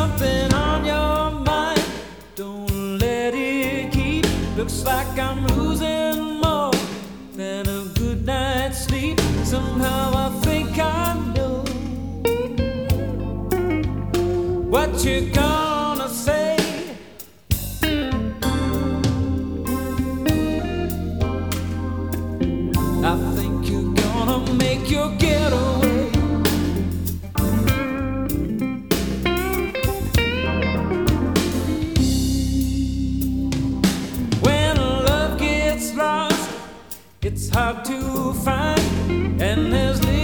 something on your mind. Don't let it keep. Looks like I'm losing more than a good night's sleep. Somehow I think I know what you're gonna say. I think you're gonna make your getaway. When love gets lost, it's hard to find, and there's